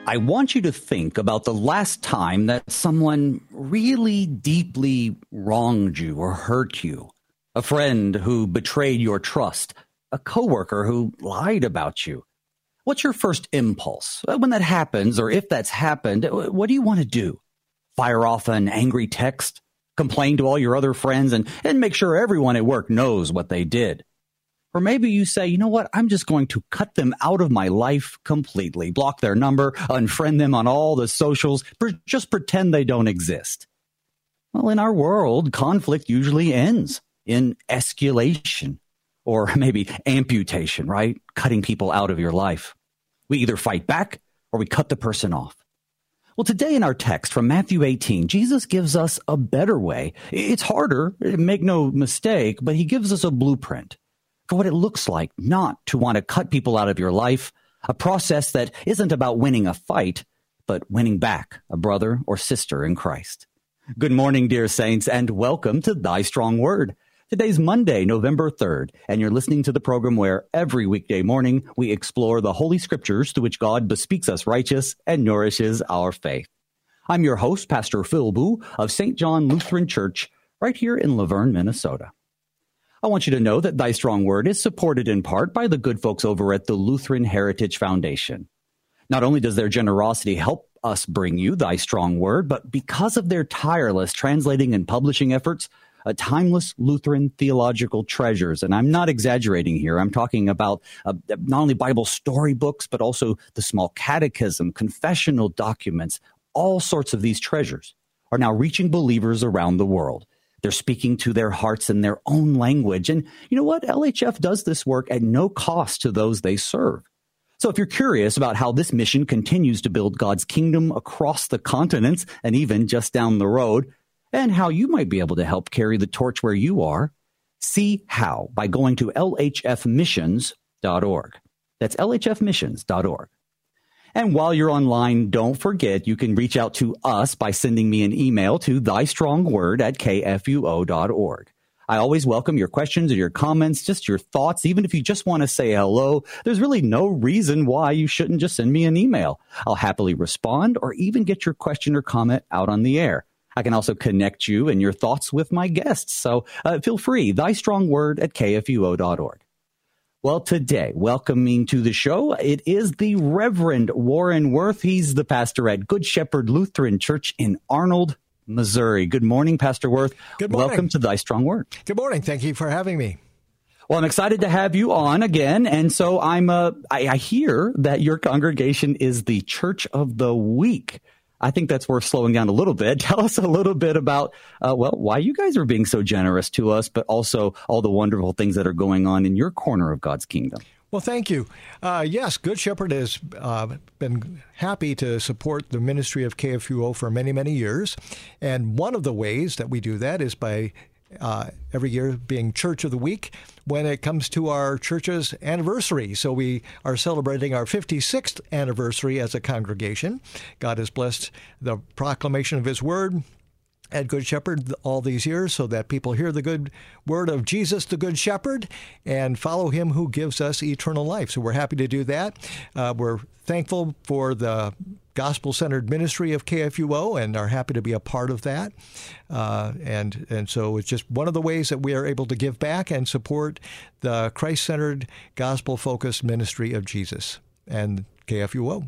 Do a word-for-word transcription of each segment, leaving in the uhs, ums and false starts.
I want you to think about the last time that someone really deeply wronged you or hurt you. A friend who betrayed your trust, a coworker who lied about you. What's your first impulse? When that happens, or if that's happened, what do you want to do? Fire off an angry text? Complain to all your other friends and, and make sure everyone at work knows what they did? Or maybe you say, you know what, I'm just going to cut them out of my life completely, block their number, unfriend them on all the socials, pre- just pretend they don't exist. Well, in our world, conflict usually ends in escalation or maybe amputation, right? Cutting people out of your life. We either fight back or we cut the person off. Well, today in our text from Matthew eighteen, Jesus gives us a better way. It's harder, make no mistake, but he gives us a blueprint for what it looks like not to want to cut people out of your life, a process that isn't about winning a fight, but winning back a brother or sister in Christ. Good morning, dear saints, and welcome to Thy Strong Word. Today's Monday, November third, and you're listening to the program where every weekday morning we explore the Holy Scriptures to which God bespeaks us righteous and nourishes our faith. I'm your host, Pastor Phil Boo of Saint John Lutheran Church, right here in Laverne, Minnesota. I want you to know that Thy Strong Word is supported in part by the good folks over at the Lutheran Heritage Foundation. Not only does their generosity help us bring you Thy Strong Word, but because of their tireless translating and publishing efforts, a timeless Lutheran theological treasures. And I'm not exaggerating here. I'm talking about uh, not only Bible storybooks, but also the small catechism, confessional documents. All sorts of these treasures are now reaching believers around the world. They're speaking to their hearts in their own language. And you know what? L H F does this work at no cost to those they serve. So if you're curious about how this mission continues to build God's kingdom across the continents and even just down the road, and how you might be able to help carry the torch where you are, see how by going to L H F missions dot org. That's L H F missions dot org. And while you're online, don't forget you can reach out to us by sending me an email to thystrongword at k f u o dot org. I always welcome your questions or your comments, just your thoughts. Even if you just want to say hello, there's really no reason why you shouldn't just send me an email. I'll happily respond or even get your question or comment out on the air. I can also connect you and your thoughts with my guests. So uh, feel free, thystrongword at k f u o dot org. Well, today, welcoming to the show, it is the Reverend Warren Wirth. He's the pastor at Good Shepherd Lutheran Church in Arnold, Missouri. Good morning, Pastor Wirth. Good morning. Welcome to Thy Strong Word. Good morning. Thank you for having me. Well, I'm excited to have you on again. And so I'm, uh, I, I hear that your congregation is the Church of the Week. I think that's worth slowing down a little bit. Tell us a little bit about, uh, well, why you guys are being so generous to us, but also all the wonderful things that are going on in your corner of God's kingdom. Well, thank you. Uh, yes, Good Shepherd has uh, been happy to support the ministry of K F U O for many, many years. And one of the ways that we do that is by Uh, every year being Church of the Week when it comes to our church's anniversary. So we are celebrating our fifty-sixth anniversary as a congregation. God has blessed the proclamation of His Word at Good Shepherd all these years so that people hear the good word of Jesus, the Good Shepherd, and follow Him who gives us eternal life. So we're happy to do that. Uh, we're thankful for the gospel-centered ministry of K F U O and are happy to be a part of that. Uh, and and so it's just one of the ways that we are able to give back and support the Christ-centered, gospel-focused ministry of Jesus and K F U O.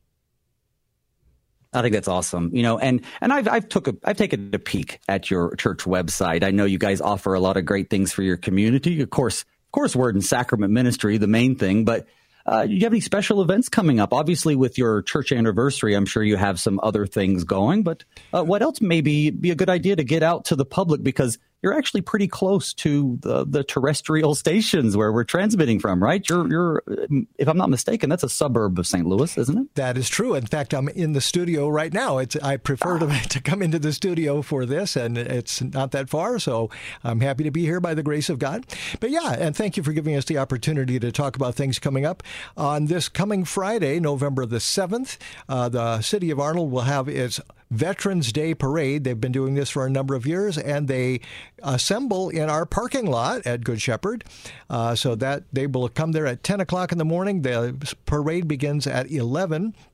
I think that's awesome. You know, and and I've I've took a I've taken a peek at your church website. I know you guys offer a lot of great things for your community. Of course, of course, Word and Sacrament ministry, the main thing, but Uh, do you have any special events coming up? Obviously, with your church anniversary, I'm sure you have some other things going. But uh, what else maybe be a good idea to get out to the public? Because you're actually pretty close to the, the terrestrial stations where we're transmitting from, right? You're, you're, if I'm not mistaken, that's a suburb of Saint Louis, isn't it? That is true. In fact, I'm in the studio right now. It's, I prefer ah. to, to come into the studio for this, and it's not that far, so I'm happy to be here by the grace of God. But yeah, and thank you for giving us the opportunity to talk about things coming up. On this coming Friday, November the seventh, uh, the City of Arnold will have its Veterans Day Parade. They've been doing this for a number of years, and they assemble in our parking lot at Good Shepherd. Uh, so that they will come there at ten o'clock in the morning. The parade begins at eleven.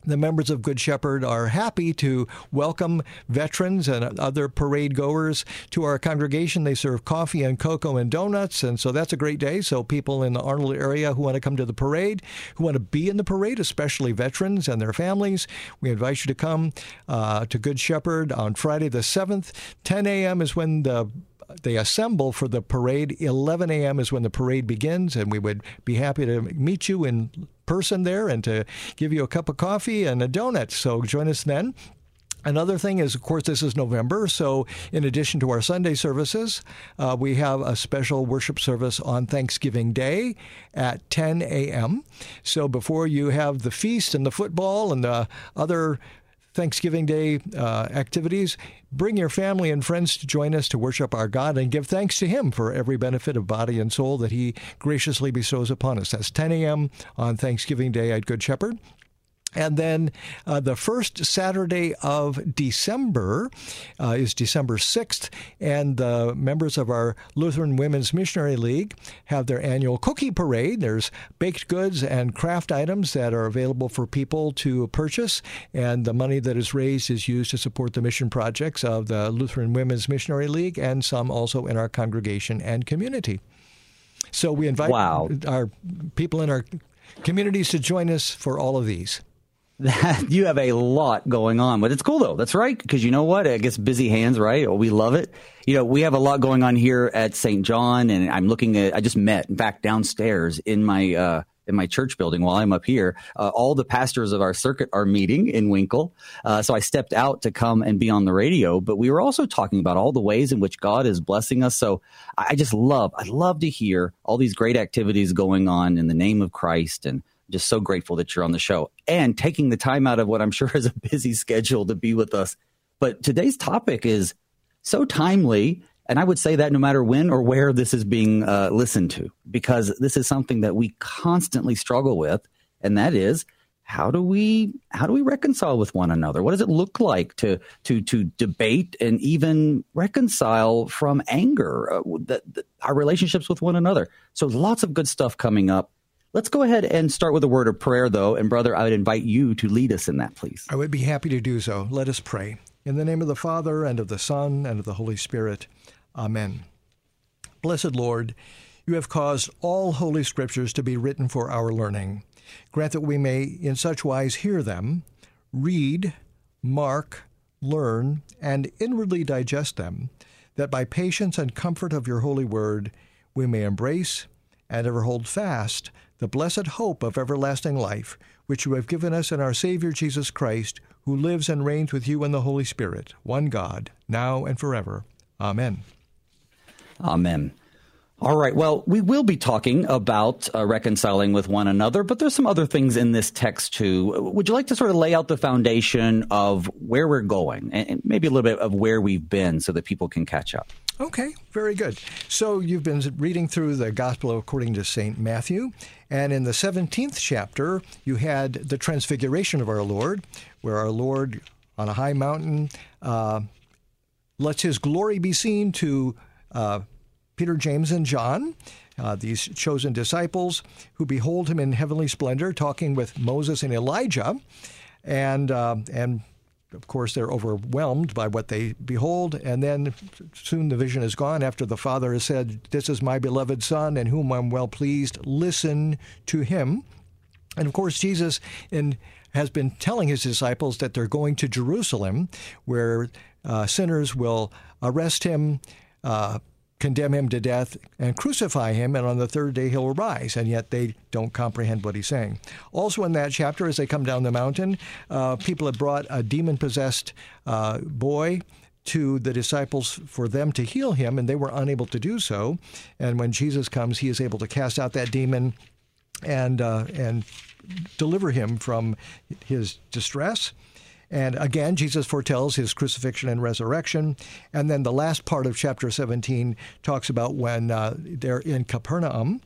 The members of Good Shepherd are happy to welcome veterans and other parade goers to our congregation. They serve coffee and cocoa and donuts, and so that's a great day. So people in the Arnold area who want to come to the parade, who want to be in the parade, especially veterans and their families, we invite you to come uh, to Good Shepherd on Friday the seventh. ten a.m. is when the They assemble for the parade. eleven a.m. is when the parade begins, and we would be happy to meet you in person there and to give you a cup of coffee and a donut. So join us then. Another thing is, of course, this is November, so in addition to our Sunday services, uh, we have a special worship service on Thanksgiving Day at ten a.m. So before you have the feast and the football and the other Thanksgiving Day uh, activities, bring your family and friends to join us to worship our God and give thanks to Him for every benefit of body and soul that He graciously bestows upon us. That's ten a.m. on Thanksgiving Day at Good Shepherd. And then uh, the first Saturday of December uh, is December sixth, and the members of our Lutheran Women's Missionary League have their annual cookie parade. There's baked goods and craft items that are available for people to purchase, and the money that is raised is used to support the mission projects of the Lutheran Women's Missionary League and some also in our congregation and community. So we invite wow. our people in our communities to join us for all of these. You have a lot going on, but it's cool, though. That's right, because you know what? It gets busy hands, right? We love it. You know, we have a lot going on here at Saint John, and I'm looking at, I just met, in fact, downstairs in my uh, in my church building while I'm up here. Uh, all the pastors of our circuit are meeting in Winkle. Uh, so I stepped out to come and be on the radio, but we were also talking about all the ways in which God is blessing us. So I just love, I love to hear all these great activities going on in the name of Christ, and just so grateful that you're on the show and taking the time out of what I'm sure is a busy schedule to be with us. But today's topic is so timely, and I would say that no matter when or where this is being uh, listened to, because this is something that we constantly struggle with, and that is how do we how do we reconcile with one another? What does it look like to to to debate and even reconcile from anger, uh, the, the, our relationships with one another? So lots of good stuff coming up. Let's go ahead and start with a word of prayer, though. And, brother, I would invite you to lead us in that, please. I would be happy to do so. Let us pray. In the name of the Father, and of the Son, and of the Holy Spirit. Amen. Blessed Lord, you have caused all holy scriptures to be written for our learning. Grant that we may in such wise hear them, read, mark, learn, and inwardly digest them, that by patience and comfort of your holy word we may embrace and ever hold fast the blessed hope of everlasting life, which you have given us in our Savior Jesus Christ, who lives and reigns with you in the Holy Spirit, one God, now and forever. Amen. Amen. All right. Well, we will be talking about uh, reconciling with one another, but there's some other things in this text, too. Would you like to sort of lay out the foundation of where we're going and maybe a little bit of where we've been so that people can catch up? Okay, very good. So you've been reading through the Gospel according to Saint Matthew, and in the seventeenth chapter, you had the transfiguration of our Lord, where our Lord on a high mountain uh, lets his glory be seen to uh, Peter, James, and John, uh, these chosen disciples who behold him in heavenly splendor, talking with Moses and Elijah, and uh, and of course, they're overwhelmed by what they behold, and then soon the vision is gone after the Father has said, "This is my beloved Son, in whom I'm well pleased. Listen to him." And of course, Jesus in, has been telling his disciples that they're going to Jerusalem, where uh, sinners will arrest him, uh, condemn him to death, and crucify him, and on the third day he'll rise, and yet they don't comprehend what he's saying. Also in that chapter, as they come down the mountain, uh, people had brought a demon-possessed uh, boy to the disciples for them to heal him, and they were unable to do so. And when Jesus comes, he is able to cast out that demon and uh, and deliver him from his distress. And again, Jesus foretells his crucifixion and resurrection. And then the last part of chapter seventeen talks about when uh, they're in Capernaum,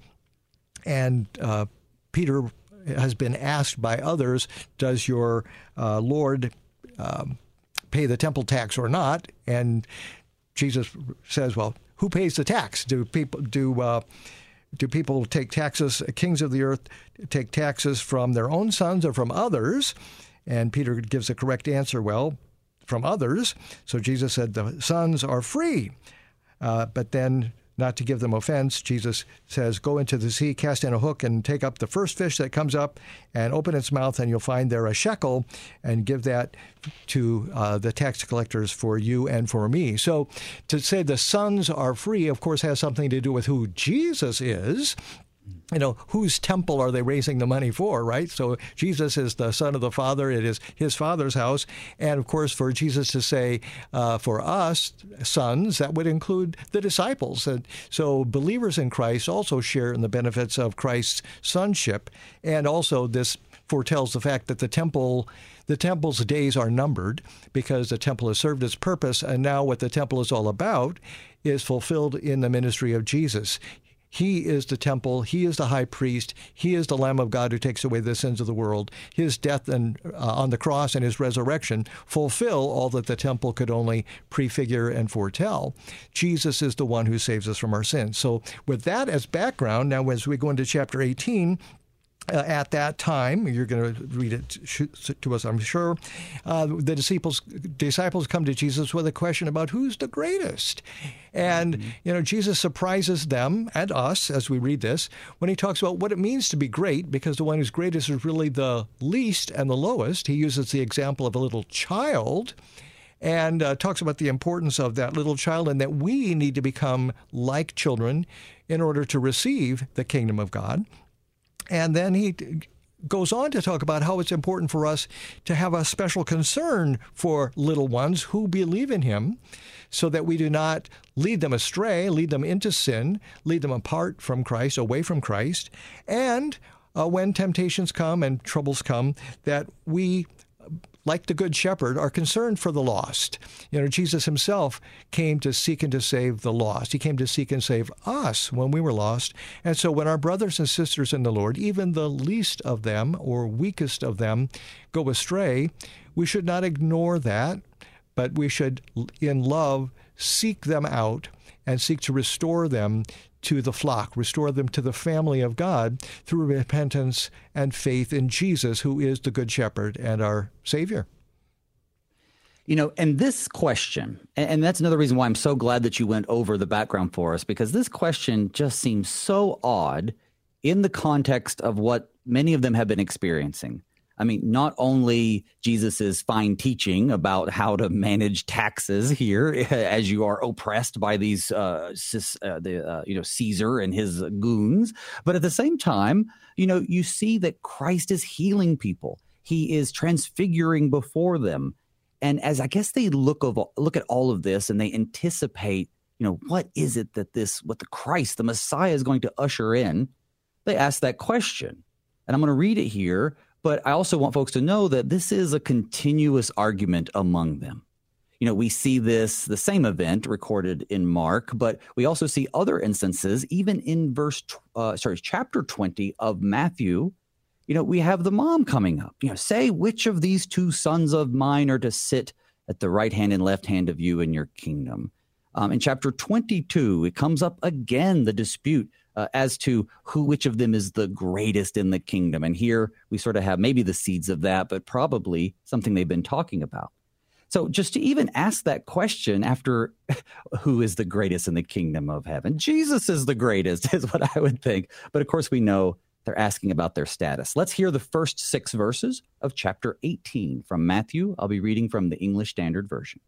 and uh, Peter has been asked by others, does your uh, Lord um, pay the temple tax or not? And Jesus says, well, who pays the tax? Do people do uh, do people take taxes, kings of the earth take taxes from their own sons or from others? And Peter gives a correct answer, well, from others. So Jesus said, the sons are free. Uh, but then, not to give them offense, Jesus says, go into the sea, cast in a hook, and take up the first fish that comes up, and open its mouth, and you'll find there a shekel, and give that to uh, the tax collectors for you and for me. So to say the sons are free, of course, has something to do with who Jesus is. You know, whose temple are they raising the money for, right? So Jesus is the Son of the Father. It is his Father's house. And, of course, for Jesus to say, uh, for us, sons, that would include the disciples. And so believers in Christ also share in the benefits of Christ's sonship. And also this foretells the fact that the temple, the temple's days are numbered because the temple has served its purpose. And now what the temple is all about is fulfilled in the ministry of Jesus. He is the temple. He is the high priest. He is the Lamb of God who takes away the sins of the world. His death and uh, on the cross and his resurrection fulfill all that the temple could only prefigure and foretell. Jesus is the one who saves us from our sins. So with that as background, now as we go into chapter eighteen, Uh, at that time, you're going to read it to us, I'm sure, uh, the disciples disciples come to Jesus with a question about who's the greatest. And, mm-hmm. you know, Jesus surprises them and us as we read this when he talks about what it means to be great, because the one who's greatest is really the least and the lowest. He uses the example of a little child and uh, talks about the importance of that little child and that we need to become like children in order to receive the kingdom of God. And then he goes on to talk about how it's important for us to have a special concern for little ones who believe in him so that we do not lead them astray, lead them into sin, lead them apart from Christ, away from Christ. And uh, when temptations come and troubles come, that we, like the Good Shepherd, are concerned for the lost. You know, Jesus himself came to seek and to save the lost. He came to seek and save us when we were lost. And so when our brothers and sisters in the Lord, even the least of them or weakest of them, go astray, we should not ignore that, but we should, in love, seek them out and seek to restore them to the flock, restore them to the family of God through repentance and faith in Jesus, who is the Good Shepherd and our Savior. You know, and this question, and that's another reason why I'm so glad that you went over the background for us, because this question just seems so odd in the context of what many of them have been experiencing. I mean, not only Jesus's fine teaching about how to manage taxes here as you are oppressed by these, uh, uh, the uh, you know, Caesar and his goons, but at the same time, you know, you see that Christ is healing people. He is transfiguring before them. And as I guess they look of look at all of this and they anticipate, you know, what is it that this, what the Christ, the Messiah is going to usher in, they ask that question. And I'm going to read it here. But I also want folks to know that this is a continuous argument among them. You know, we see this, the same event recorded in Mark, but we also see other instances, even in verse, uh, sorry, chapter twenty of Matthew. You know, we have the mom coming up. You know, say which of these two sons of mine are to sit at the right hand and left hand of you in your kingdom. Um, in chapter twenty-two, it comes up again, the dispute Uh, as to who, which of them is the greatest in the kingdom. And here we sort of have maybe the seeds of that, but probably something they've been talking about. So just to even ask that question after who is the greatest in the kingdom of heaven, Jesus is the greatest is what I would think. But of course we know they're asking about their status. Let's hear the first six verses of chapter eighteen from Matthew. I'll be reading from the English Standard Version.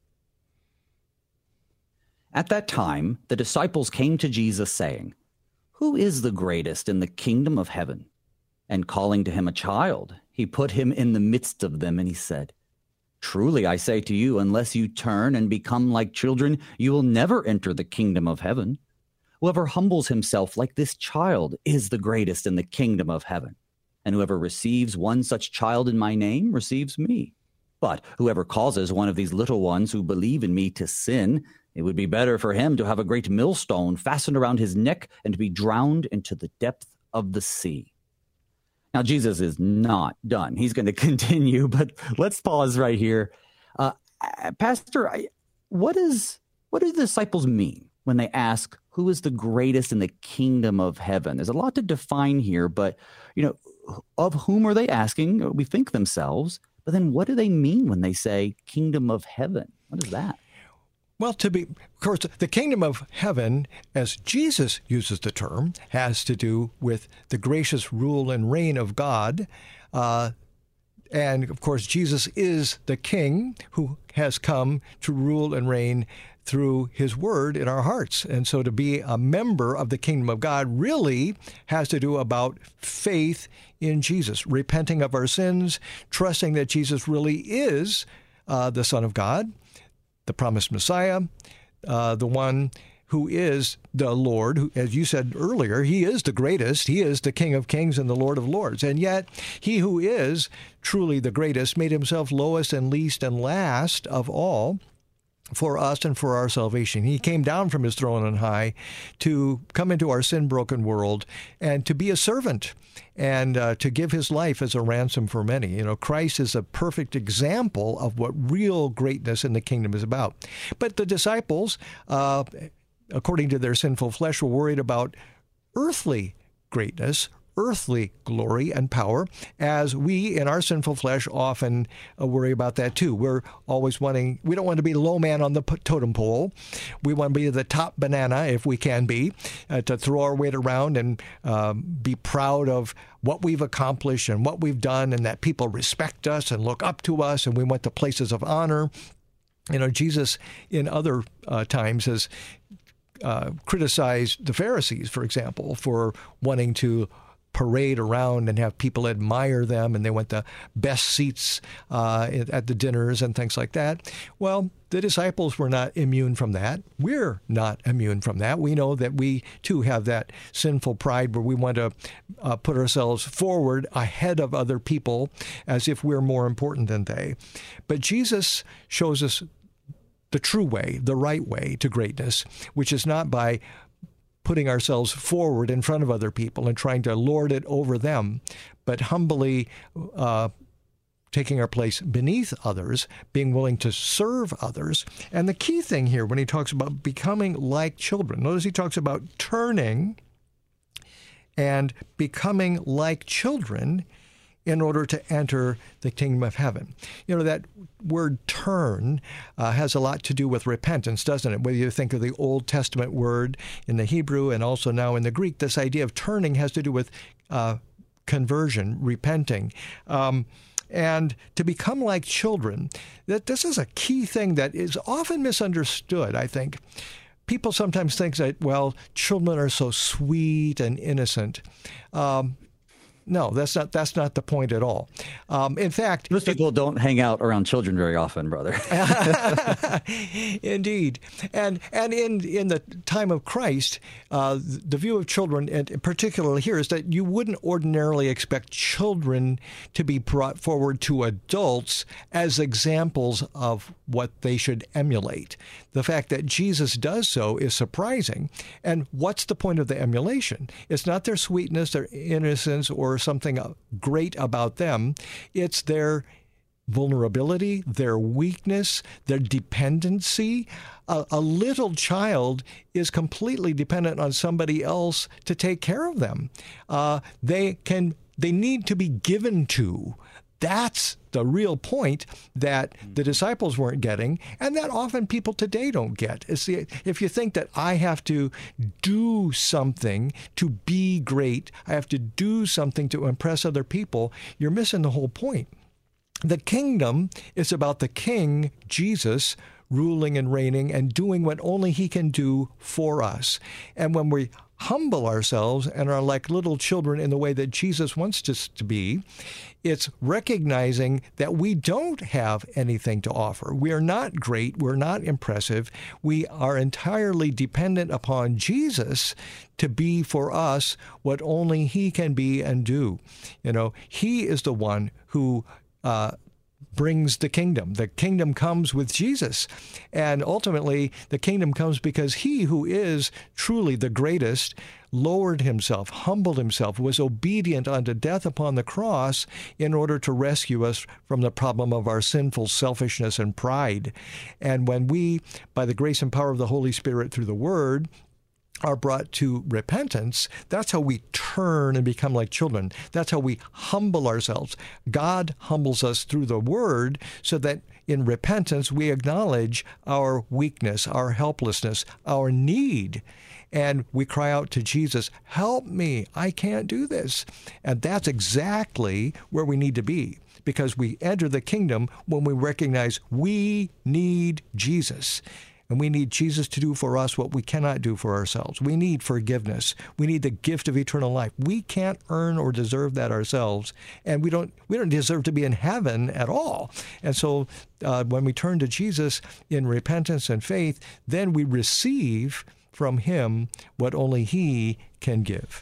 At that time, the disciples came to Jesus saying, "Who is the greatest in the kingdom of heaven?" And calling to him a child, he put him in the midst of them, and he said, "Truly I say to you, unless you turn and become like children, you will never enter the kingdom of heaven. Whoever humbles himself like this child is the greatest in the kingdom of heaven. And whoever receives one such child in my name receives me. But whoever causes one of these little ones who believe in me to sin, it would be better for him to have a great millstone fastened around his neck and to be drowned into the depth of the sea." Now, Jesus is not done. He's going to continue, but let's pause right here. Uh, Pastor, I, what is what do the disciples mean when they ask, who is the greatest in the kingdom of heaven? There's a lot to define here, but, you know, of whom are they asking? We think themselves, But then what do they mean when they say kingdom of heaven? What is that? Well, to be, of course, the kingdom of heaven, as Jesus uses the term, has to do with the gracious rule and reign of God. Uh, and, of course, Jesus is the king who has come to rule and reign through his word in our hearts. And so to be a member of the kingdom of God really has to do about faith in Jesus, repenting of our sins, trusting that Jesus really is uh, the Son of God, the promised Messiah, uh, the one who is the Lord, who, as you said earlier, he is the greatest. He is the King of kings and the Lord of lords. And yet he who is truly the greatest made himself lowest and least and last of all for us and for our salvation. He came down from his throne on high to come into our sin-broken world and to be a servant and uh, to give his life as a ransom for many. You know, Christ is a perfect example of what real greatness in the kingdom is about. But the disciples, uh, according to their sinful flesh, were worried about earthly greatness, earthly glory and power, as we in our sinful flesh often uh, worry about that too. We're always wanting, we don't want to be the low man on the totem pole. We want to be the top banana if we can be, uh, to throw our weight around and um, be proud of what we've accomplished and what we've done, and that people respect us and look up to us, and we went to places of honor. You know, Jesus in other uh, times has uh, criticized the Pharisees, for example, for wanting to parade around and have people admire them, and they want the best seats uh, at the dinners and things like that. Well, the disciples were not immune from that. We're not immune from that. We know that we, too, have that sinful pride where we want to uh, put ourselves forward ahead of other people as if we're more important than they. But Jesus shows us the true way, the right way to greatness, which is not by putting ourselves forward in front of other people and trying to lord it over them, but humbly uh, taking our place beneath others, being willing to serve others. And the key thing here when he talks about becoming like children, notice he talks about turning and becoming like children in order to enter the kingdom of heaven. You know, that word turn uh, has a lot to do with repentance, doesn't it? Whether you think of the Old Testament word in the Hebrew and also now in the Greek, this idea of turning has to do with uh, conversion, repenting. Um, and to become like children, that this is a key thing that is often misunderstood, I think. People sometimes think that, well, children are so sweet and innocent. Um, No, that's not that's not the point at all. Um, in fact, most people don't hang out around children very often, brother. Indeed, and and in in the time of Christ, uh, the view of children, and particularly here, is that you wouldn't ordinarily expect children to be brought forward to adults as examples of what they should emulate. The fact that Jesus does so is surprising. And what's the point of the emulation? It's not their sweetness, their innocence, or something great about them. It's their vulnerability, their weakness, their dependency. A, a little child is completely dependent on somebody else to take care of them. Uh, they can, they need to be given to. That's the real point that the disciples weren't getting, and that often people today don't get. It's the, if you think that I have to do something to be great, I have to do something to impress other people, you're missing the whole point. The kingdom is about the King, Jesus, ruling and reigning and doing what only he can do for us. And when we humble ourselves and are like little children in the way that Jesus wants us to be, it's recognizing that we don't have anything to offer. We are not great. We're not impressive. We are entirely dependent upon Jesus to be for us what only he can be and do. You know, he is the one who uh, brings the kingdom. The kingdom comes with Jesus. And ultimately, the kingdom comes because he who is truly the greatest lowered himself, humbled himself, was obedient unto death upon the cross in order to rescue us from the problem of our sinful selfishness and pride. And when we, by the grace and power of the Holy Spirit through the Word, are brought to repentance, that's how we turn and become like children. That's how we humble ourselves. God humbles us through the Word so that in repentance we acknowledge our weakness, our helplessness, our need. And we cry out to Jesus, help me, I can't do this. And that's exactly where we need to be, because we enter the kingdom when we recognize we need Jesus. And we need Jesus to do for us what we cannot do for ourselves. We need forgiveness. We need the gift of eternal life. We can't earn or deserve that ourselves, and we don't we don't deserve to be in heaven at all. And so uh, when we turn to Jesus in repentance and faith, then we receive from him what only he can give.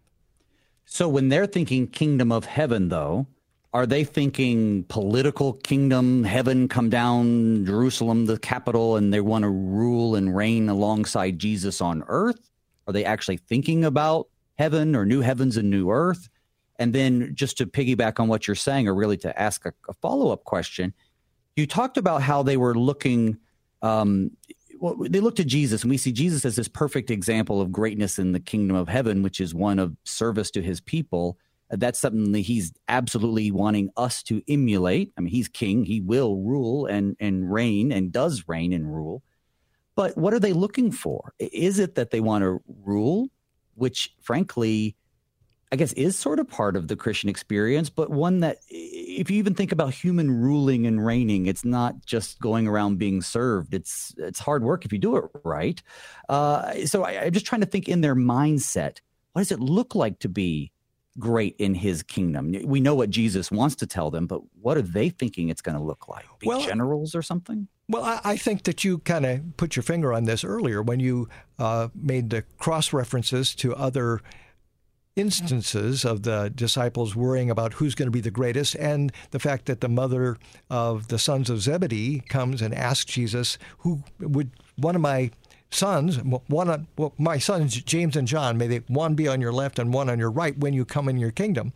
So when they're thinking kingdom of heaven, though, are they thinking political kingdom, heaven come down, Jerusalem, the capital, and they want to rule and reign alongside Jesus on earth? Are they actually thinking about heaven or new heavens and new earth? And then just to piggyback on what you're saying, or really to ask a, a follow-up question, you talked about how they were looking, um, well, they looked at Jesus, and we see Jesus as this perfect example of greatness in the kingdom of heaven, which is one of service to his people. That's something that he's absolutely wanting us to emulate. I mean, he's king. He will rule and, and reign and does reign and rule. But what are they looking for? Is it that they want to rule, which, frankly, I guess is sort of part of the Christian experience, but one that, if you even think about human ruling and reigning, it's not just going around being served. It's it's hard work if you do it right. Uh, so I, I'm just trying to think in their mindset, what does it look like to be great in his kingdom? We know what Jesus wants to tell them, but what are they thinking it's going to look like? Be well, generals or something? Well, I, I think that you kind of put your finger on this earlier when you uh, made the cross references to other instances of the disciples worrying about who's going to be the greatest, and the fact that the mother of the sons of Zebedee comes and asks Jesus, who would one of my sons, one of well, my sons, James and John, may they one be on your left and one on your right when you come in your kingdom.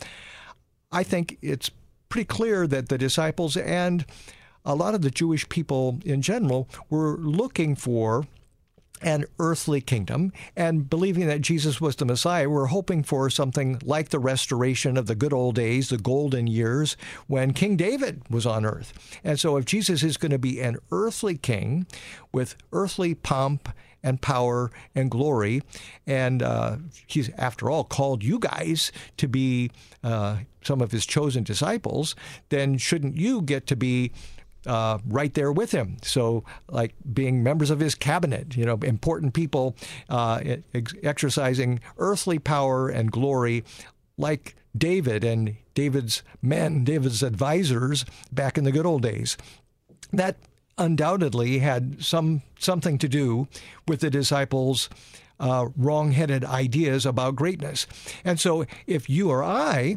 I think it's pretty clear that the disciples and a lot of the Jewish people in general were looking for an earthly kingdom, and believing that Jesus was the Messiah, we're hoping for something like the restoration of the good old days, the golden years, when King David was on earth. And so if Jesus is going to be an earthly king with earthly pomp and power and glory, and uh, he's, after all, called you guys to be uh, some of his chosen disciples, then shouldn't you get to be Uh, right there with him? So like being members of his cabinet, you know, important people uh, ex- exercising earthly power and glory like David and David's men, David's advisors back in the good old days. That undoubtedly had some something to do with the disciples' uh, wrong-headed ideas about greatness. And so if you or I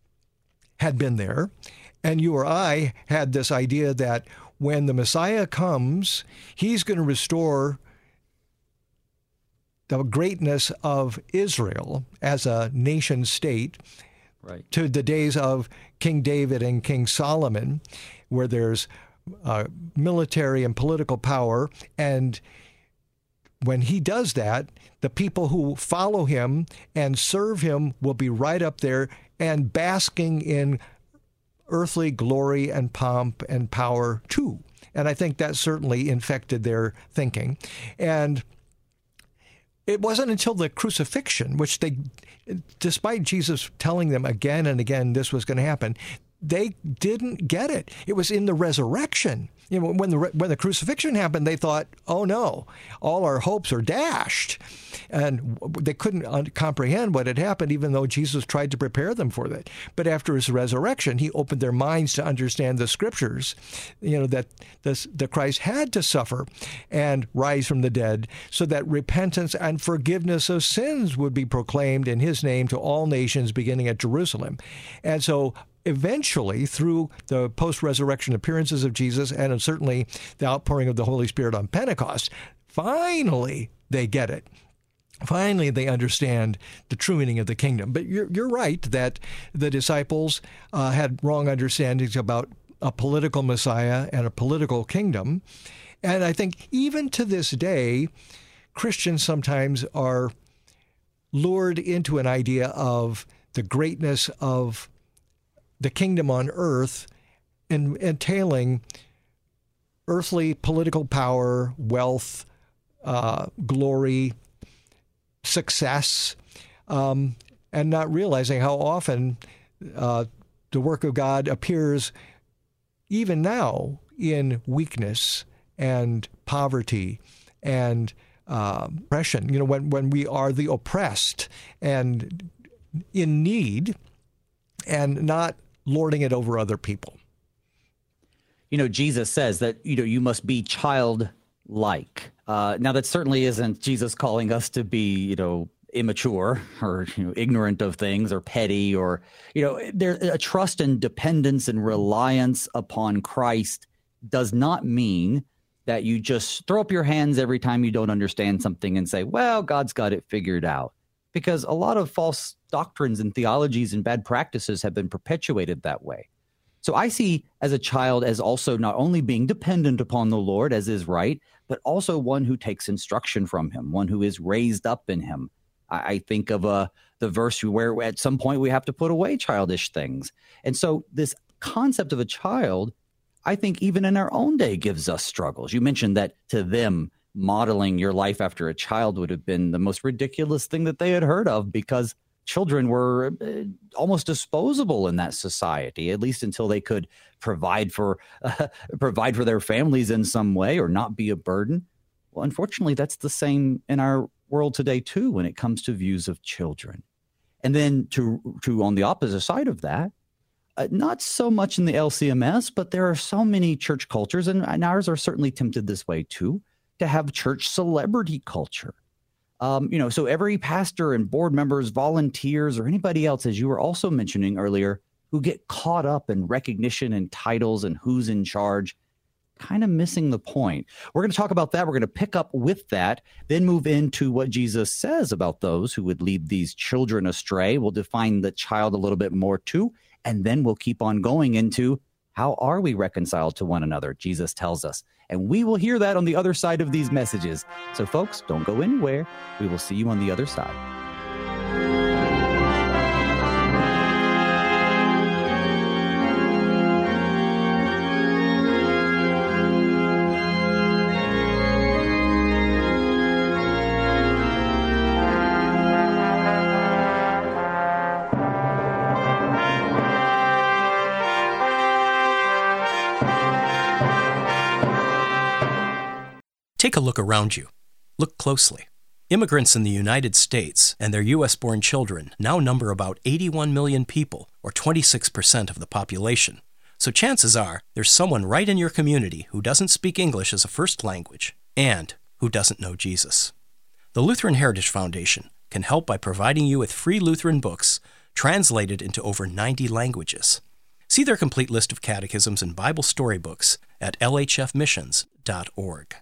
had been there, and you or I had this idea that when the Messiah comes, he's going to restore the greatness of Israel as a nation state, right, to the days of King David and King Solomon, where there's uh, military and political power. And when he does that, the people who follow him and serve him will be right up there and basking in earthly glory and pomp and power too. And I think that certainly infected their thinking. And it wasn't until the crucifixion, which they, despite Jesus telling them again and again this was going to happen, they didn't get it. It was in the resurrection. You know, when the when the crucifixion happened, they thought, "Oh no, all our hopes are dashed," and they couldn't un- comprehend what had happened, even though Jesus tried to prepare them for that. But after his resurrection, he opened their minds to understand the scriptures. You know that this, the Christ had to suffer and rise from the dead, so that repentance and forgiveness of sins would be proclaimed in his name to all nations, beginning at Jerusalem. And so, eventually, through the post-resurrection appearances of Jesus and certainly the outpouring of the Holy Spirit on Pentecost, finally they get it. Finally, they understand the true meaning of the kingdom. But you're, you're right that the disciples uh, had wrong understandings about a political Messiah and a political kingdom. And I think even to this day, Christians sometimes are lured into an idea of the greatness of the kingdom on earth and entailing earthly political power, wealth, uh, glory, success, um, and not realizing how often uh, the work of God appears even now in weakness and poverty and uh, oppression. You know, when, when we are the oppressed and in need and not lording it over other people. You know, Jesus says that, you know, you must be childlike. Uh, now, that certainly isn't Jesus calling us to be, you know, immature or, you know, ignorant of things or petty or, you know, there a trust and dependence and reliance upon Christ does not mean that you just throw up your hands every time you don't understand something and say, well, God's got it figured out. Because a lot of false doctrines and theologies and bad practices have been perpetuated that way. So I see as a child as also not only being dependent upon the Lord, as is right, but also one who takes instruction from him, one who is raised up in him. I, I think of uh, the verse where at some point we have to put away childish things. And so this concept of a child, I think even in our own day gives us struggles. You mentioned that to them, modeling your life after a child would have been the most ridiculous thing that they had heard of because children were almost disposable in that society, at least until they could provide for uh, provide for their families in some way or not be a burden. Well, unfortunately, that's the same in our world today, too, when it comes to views of children. And then to, to on the opposite side of that, uh, not so much in the L C M S, but there are so many church cultures, and, and ours are certainly tempted this way, too, to have church celebrity culture. Um, you know, so every pastor and board members, volunteers, or anybody else, as you were also mentioning earlier, who get caught up in recognition and titles and who's in charge, kind of missing the point. We're going to talk about that. We're going to pick up with that, then move into what Jesus says about those who would lead these children astray. We'll define the child a little bit more too, and then we'll keep on going into how are we reconciled to one another, Jesus tells us. And we will hear that on the other side of these messages. So, folks, don't go anywhere. We will see you on the other side. Take a look around you. Look closely. Immigrants in the United States and their U S-born children now number about eighty-one million people, or twenty-six percent of the population. So chances are there's someone right in your community who doesn't speak English as a first language and who doesn't know Jesus. The Lutheran Heritage Foundation can help by providing you with free Lutheran books translated into over ninety languages. See their complete list of catechisms and Bible storybooks at L H F missions dot org.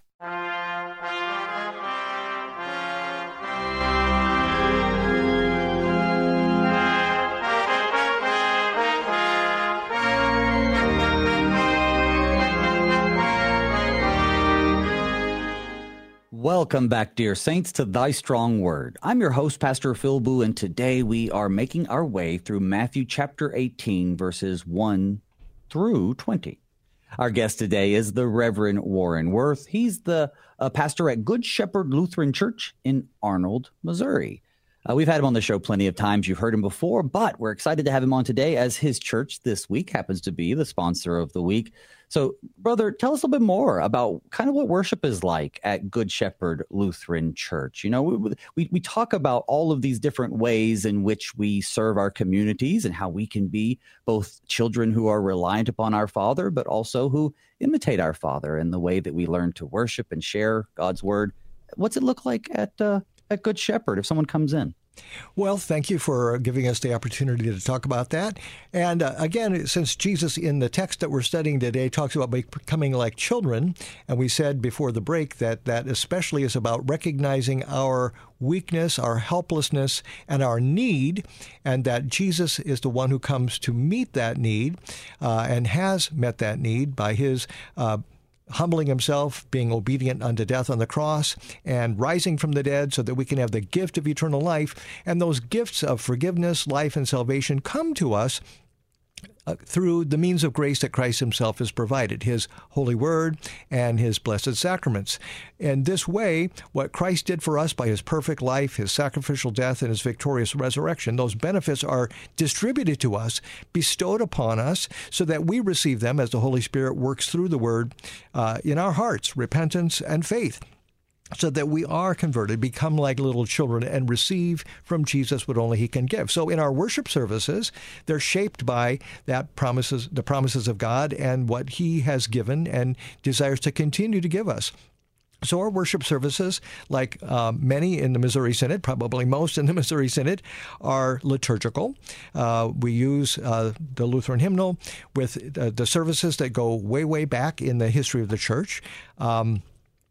Welcome back, dear saints, to Thy Strong Word. I'm your host, Pastor Phil Boo, and today we are making our way through Matthew chapter eighteen, verses one through twenty. Our guest today is the Reverend Warren Worth. He's the uh, pastor at Good Shepherd Lutheran Church in Arnold, Missouri. Uh, we've had him on the show plenty of times. You've heard him before, but we're excited to have him on today as his church this week happens to be the sponsor of the week. So, brother, tell us a little bit more about kind of what worship is like at Good Shepherd Lutheran Church. You know, we, we, we talk about all of these different ways in which we serve our communities and how we can be both children who are reliant upon our Father, but also who imitate our Father in the way that we learn to worship and share God's Word. What's it look like at uh, at Good Shepherd if someone comes in? Well, thank you for giving us the opportunity to talk about that. And uh, again, since Jesus in the text that we're studying today talks about becoming like children, and we said before the break that that especially is about recognizing our weakness, our helplessness, and our need, and that Jesus is the one who comes to meet that need uh, and has met that need by his uh, humbling himself, being obedient unto death on the cross, and rising from the dead so that we can have the gift of eternal life. And those gifts of forgiveness, life, and salvation come to us Uh, through the means of grace that Christ himself has provided, his holy word and his blessed sacraments. In this way, what Christ did for us by his perfect life, his sacrificial death, and his victorious resurrection, those benefits are distributed to us, bestowed upon us, so that we receive them as the Holy Spirit works through the word uh, in our hearts, repentance and faith, so that we are converted, become like little children, and receive from Jesus what only he can give. So in our worship services, they're shaped by that promises, the promises of God and what he has given and desires to continue to give us. So our worship services, like uh, many in the Missouri Synod, probably most in the Missouri Synod, are liturgical. Uh, we use uh, the Lutheran hymnal with uh, the services that go way, way back in the history of the church. Um,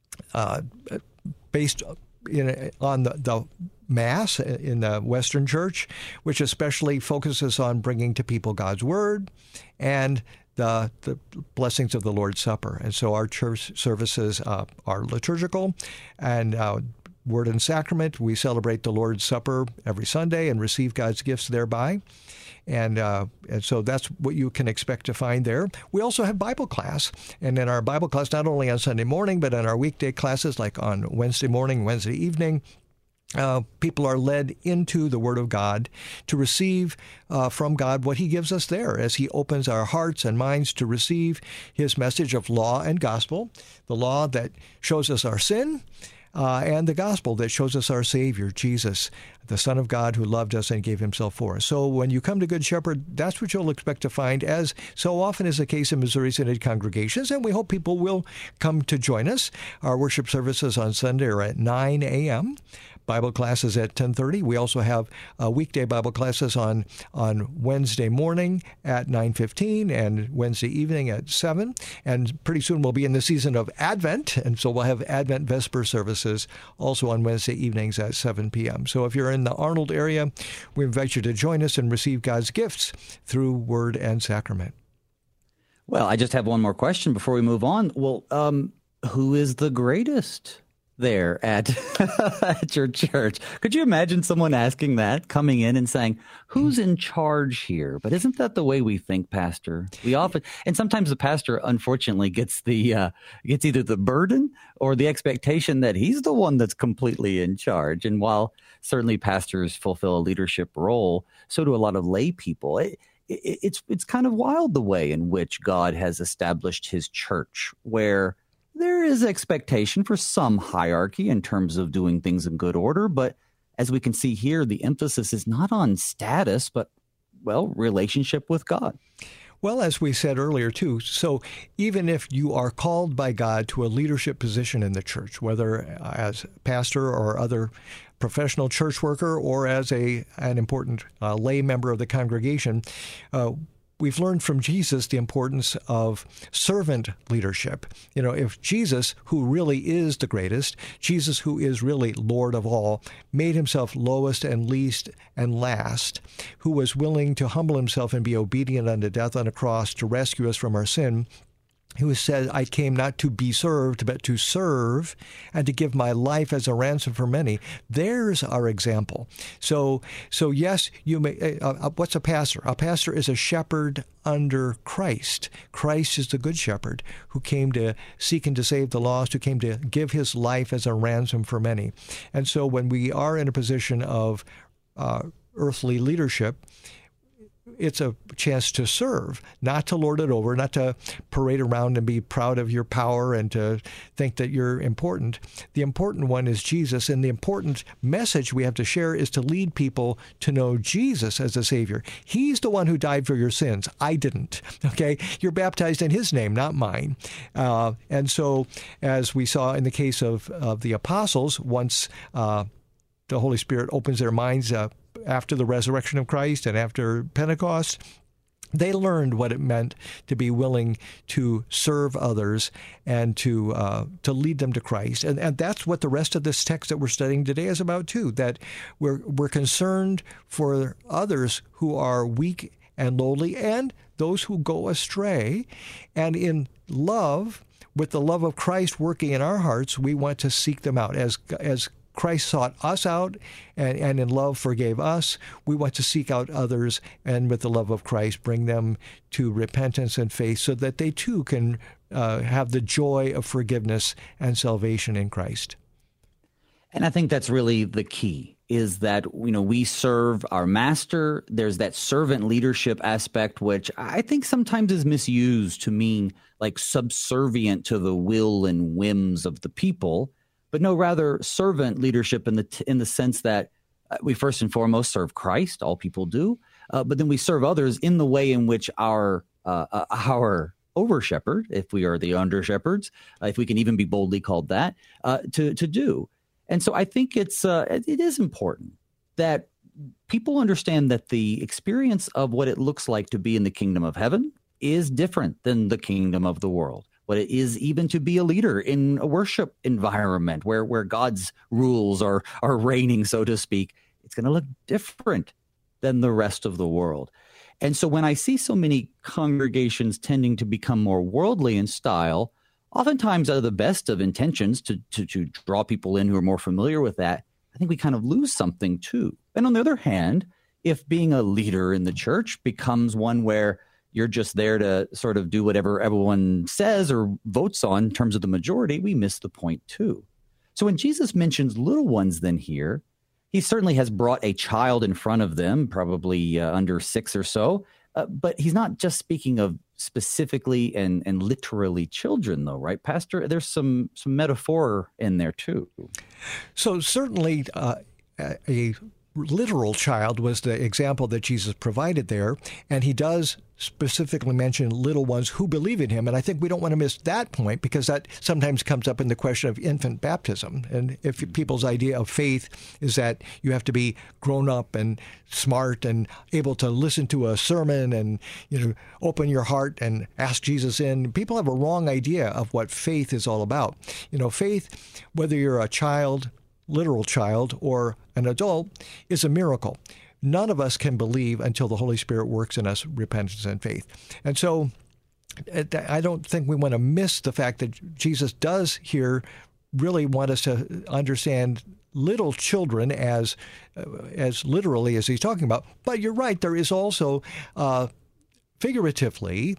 uh, based in, on the, the Mass in the Western Church, which especially focuses on bringing to people God's Word and the, the blessings of the Lord's Supper. And so our church services uh, are liturgical, and uh, Word and Sacrament, we celebrate the Lord's Supper every Sunday and receive God's gifts thereby. And, uh, and so that's what you can expect to find there. We also have Bible class. And in our Bible class, not only on Sunday morning, but in our weekday classes, like on Wednesday morning, Wednesday evening, uh, people are led into the Word of God to receive uh, from God what he gives us there as he opens our hearts and minds to receive his message of law and gospel, the law that shows us our sin, Uh, and the gospel that shows us our Savior, Jesus, the Son of God who loved us and gave himself for us. So when you come to Good Shepherd, that's what you'll expect to find, as so often is the case in Missouri Synod congregations, and we hope people will come to join us. Our worship services on Sunday are at nine a.m., Bible classes at ten thirty. We also have uh, weekday Bible classes on, on Wednesday morning at nine fifteen and Wednesday evening at seven. And pretty soon we'll be in the season of Advent, and so we'll have Advent Vesper services also on Wednesday evenings at seven p.m. So if you're in the Arnold area, we invite you to join us and receive God's gifts through Word and Sacrament. Well, I just have one more question before we move on. Well, um, who is the greatest there at, at your church? Could you imagine someone asking that, coming in and saying, who's in charge here? But isn't that the way we think, Pastor? We often, and sometimes the pastor, unfortunately, gets the uh, gets either the burden or the expectation that he's the one that's completely in charge. And while certainly pastors fulfill a leadership role, so do a lot of lay people. It, it, it's it's kind of wild the way in which God has established his church, where there is expectation for some hierarchy in terms of doing things in good order, but as we can see here, the emphasis is not on status, but, well, relationship with God. Well, as we said earlier, too, so even if you are called by God to a leadership position in the church, whether as pastor or other professional church worker or as a an important uh, lay member of the congregation, uh, we've learned from Jesus the importance of servant leadership. You know, if Jesus, who really is the greatest, Jesus, who is really Lord of all, made himself lowest and least and last, who was willing to humble himself and be obedient unto death on a cross to rescue us from our sin, who said, I came not to be served, but to serve and to give my life as a ransom for many. There's our example. So, so yes, you may, uh, what's a pastor? A pastor is a shepherd under Christ. Christ is the good shepherd who came to seek and to save the lost, who came to give his life as a ransom for many. And so when we are in a position of uh, earthly leadership, it's a chance to serve, not to lord it over, not to parade around and be proud of your power and to think that you're important. The important one is Jesus, and the important message we have to share is to lead people to know Jesus as a Savior. He's the one who died for your sins. I didn't, okay? You're baptized in his name, not mine. Uh, and so, as we saw in the case of, of the apostles, once uh, the Holy Spirit opens their minds up, after the resurrection of Christ and after Pentecost, they learned what it meant to be willing to serve others and to uh, to lead them to Christ. And, and that's what the rest of this text that we're studying today is about too, that we're, we're concerned for others who are weak and lowly and those who go astray. And in love, with the love of Christ working in our hearts, we want to seek them out. As as Christ sought us out and, and in love forgave us, we want to seek out others and with the love of Christ bring them to repentance and faith so that they too can uh, have the joy of forgiveness and salvation in Christ. And I think that's really the key, is that, you know, we serve our master. There's that servant leadership aspect, which I think sometimes is misused to mean like subservient to the will and whims of the people. But no, rather servant leadership in the t- in the sense that uh, we first and foremost serve Christ. All people do, uh, but then we serve others in the way in which our uh, uh, our over shepherd, if we are the under shepherds, uh, if we can even be boldly called that, uh, to to do. And so I think it's uh, it is important that people understand that the experience of what it looks like to be in the kingdom of heaven is different than the kingdom of the world. What it is even to be a leader in a worship environment where, where God's rules are, are reigning, so to speak, it's going to look different than the rest of the world. And so when I see so many congregations tending to become more worldly in style, oftentimes out of the best of intentions to, to, to draw people in who are more familiar with that, I think we kind of lose something too. And on the other hand, if being a leader in the church becomes one where you're just there to sort of do whatever everyone says or votes on in terms of the majority, we miss the point too. So when Jesus mentions little ones then here, he certainly has brought a child in front of them, probably uh, under six or so, uh, but he's not just speaking of specifically and, and literally children though, right, Pastor? There's some, some metaphor in there too. So certainly uh, a literal child was the example that Jesus provided there, and he does specifically mention little ones who believe in him. And I think we don't want to miss that point, because that sometimes comes up in the question of infant baptism. And if people's idea of faith is that you have to be grown up and smart and able to listen to a sermon and, you know, open your heart and ask Jesus in, people have a wrong idea of what faith is all about. You know, faith, whether you're a child, literal child, or an adult, is a miracle. None of us can believe until the Holy Spirit works in us repentance and faith. And so I don't think we want to miss the fact that Jesus does here really want us to understand little children as uh, as literally as he's talking about. But you're right, there is also uh, figuratively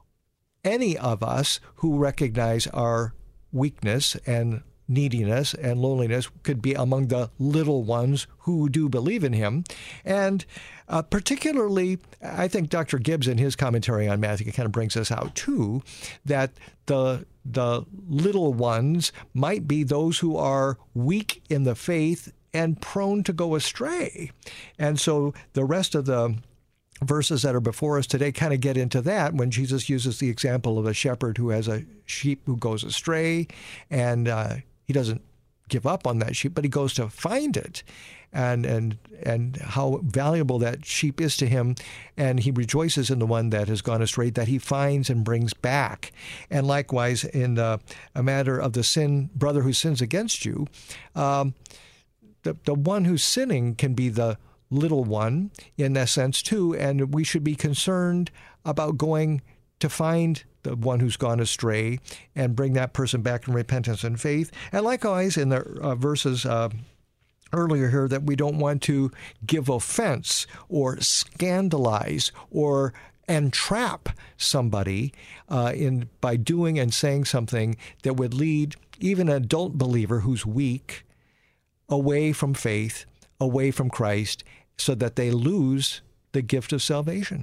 any of us who recognize our weakness and neediness and loneliness could be among the little ones who do believe in him. And uh, particularly, I think Doctor Gibbs in his commentary on Matthew kind of brings us out too, that the the little ones might be those who are weak in the faith and prone to go astray. And so the rest of the verses that are before us today kind of get into that when Jesus uses the example of a shepherd who has a sheep who goes astray, and uh, he doesn't give up on that sheep, but he goes to find it, and and and how valuable that sheep is to him, and he rejoices in the one that has gone astray that he finds and brings back. And likewise, in the, a matter of the sin brother who sins against you, um, the the one who's sinning can be the little one in that sense too, and we should be concerned about going to find the one who's gone astray and bring that person back in repentance and faith. And likewise, in the uh, verses uh, earlier here, that we don't want to give offense or scandalize or entrap somebody uh, in by doing and saying something that would lead even an adult believer who's weak away from faith, away from Christ, so that they lose the gift of salvation.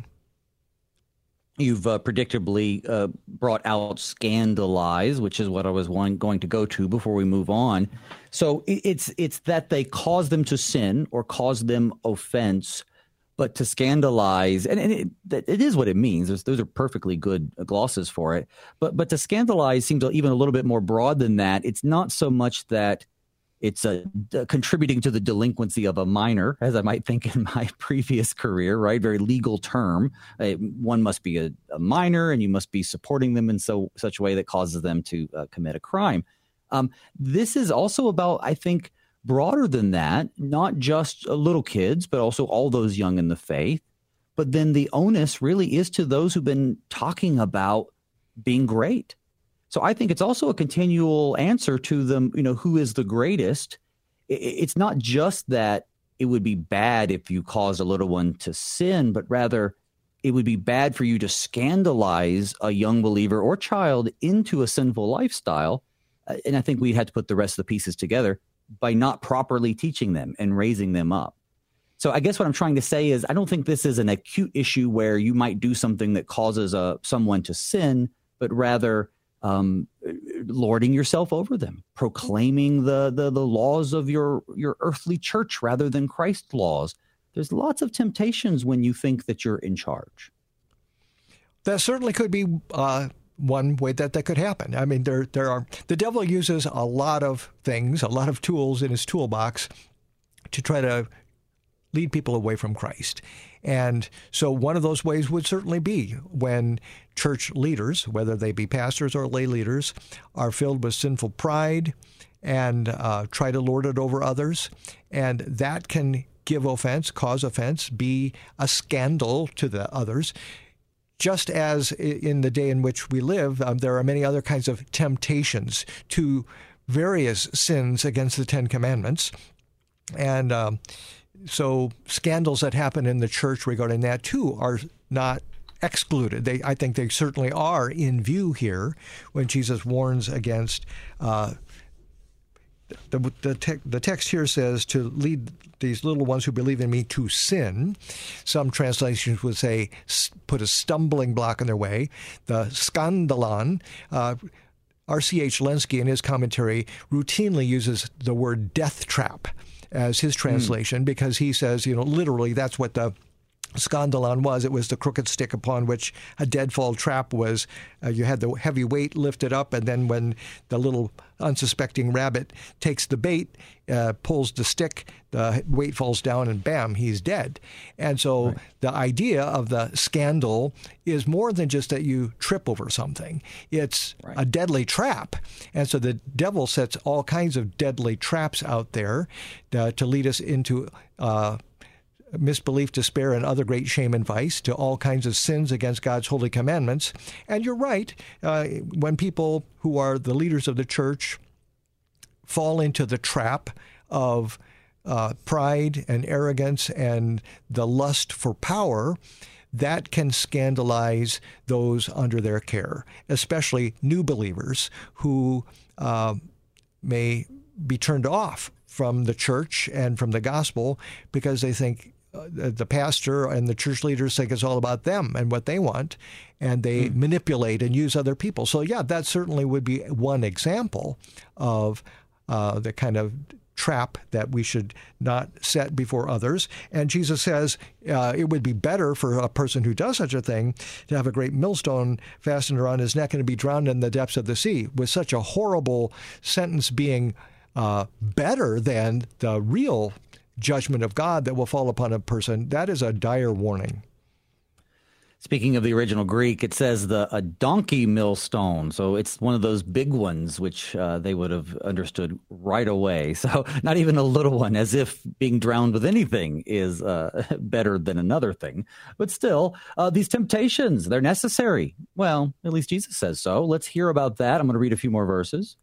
You've uh, predictably uh, brought out scandalize, which is what I was one, going to go to before we move on. So it, it's it's that they cause them to sin or cause them offense, but to scandalize, and, and it, it is what it means. There's, those are perfectly good glosses for it. But but to scandalize seems even a little bit more broad than that. It's not so much that it's a, uh, contributing to the delinquency of a minor, as I might think in my previous career, right? Very legal term. Uh, one must be a, a minor, and you must be supporting them in so such a way that causes them to uh, commit a crime. Um, this is also about, I think, broader than that, not just uh, little kids, but also all those young in the faith. But then the onus really is to those who've been talking about being great. So I think it's also a continual answer to them, you know, who is the greatest. It's not just that it would be bad if you caused a little one to sin, but rather it would be bad for you to scandalize a young believer or child into a sinful lifestyle. And I think we had to put the rest of the pieces together by not properly teaching them and raising them up. So I guess what I'm trying to say is I don't think this is an acute issue where you might do something that causes a, someone to sin, but rather um, lording yourself over them, proclaiming the, the the laws of your, your earthly church rather than Christ's laws. There's lots of temptations when you think that you're in charge. That certainly could be uh, one way that that could happen. I mean, there there are the devil uses a lot of things, a lot of tools in his toolbox to try to lead people away from Christ. And so one of those ways would certainly be when church leaders, whether they be pastors or lay leaders, are filled with sinful pride and uh, try to lord it over others. And that can give offense, cause offense, be a scandal to the others. Just as in the day in which we live, um, there are many other kinds of temptations to various sins against the Ten Commandments. And um, so scandals that happen in the church regarding that, too, are not excluded. They, I think they certainly are in view here when Jesus warns against uh, the the, te- the text here says to lead these little ones who believe in me to sin. Some translations would say put a stumbling block in their way. The skandalon, uh, R C H Lenski in his commentary routinely uses the word death trap as his translation, mm. because he says, you know, literally that's what the skandalon was. It was the crooked stick upon which a deadfall trap was. Uh, you had the heavy weight lifted up, and then when the little unsuspecting rabbit takes the bait, uh, pulls the stick, the weight falls down, and bam, he's dead. And so right. the idea of the scandal is more than just that you trip over something. It's right. a deadly trap. And so the devil sets all kinds of deadly traps out there uh, to lead us into uh misbelief, despair, and other great shame and vice, to all kinds of sins against God's holy commandments. And you're right, uh, when people who are the leaders of the church fall into the trap of uh, pride and arrogance and the lust for power, that can scandalize those under their care, especially new believers who uh, may be turned off from the church and from the gospel because they think the pastor and the church leaders think it's all about them and what they want, and they mm. manipulate and use other people. So, yeah, that certainly would be one example of uh, the kind of trap that we should not set before others. And Jesus says uh, it would be better for a person who does such a thing to have a great millstone fastened around his neck and to be drowned in the depths of the sea, with such a horrible sentence being uh, better than the real judgment of God that will fall upon a person. That is a dire warning. Speaking of the original Greek, it says the a donkey millstone. So it's one of those big ones, which uh, they would have understood right away. So not even a little one, as if being drowned with anything is uh, better than another thing. But still, uh, these temptations, they're necessary. Well, at least Jesus says so. Let's hear about that. I'm going to read a few more verses.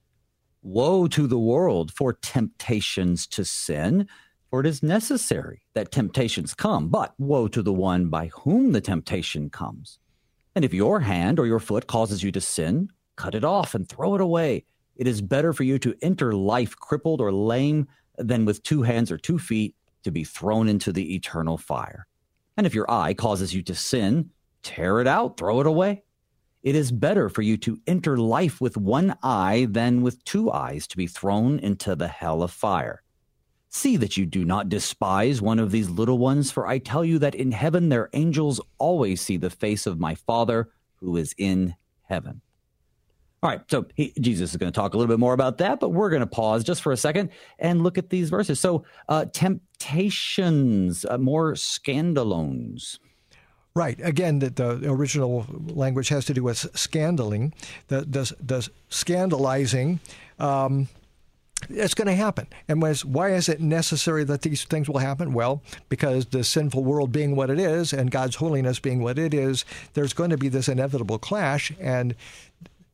Woe to the world for temptations to sin, for it is necessary that temptations come, but woe to the one by whom the temptation comes. And if your hand or your foot causes you to sin, cut it off and throw it away. It is better for you to enter life crippled or lame than with two hands or two feet to be thrown into the eternal fire. And if your eye causes you to sin, tear it out, throw it away. It is better for you to enter life with one eye than with two eyes to be thrown into the hell of fire. See that you do not despise one of these little ones, for I tell you that in heaven their angels always see the face of my Father who is in heaven. All right, so he, Jesus is going to talk a little bit more about that, but we're going to pause just for a second and look at these verses. So uh, temptations, uh, more scandalones. Right. Again, the, the original language has to do with scandaling, the, the, the scandalizing. Um, it's going to happen. And was, why is it necessary that these things will happen? Well, because the sinful world being what it is and God's holiness being what it is, there's going to be this inevitable clash. And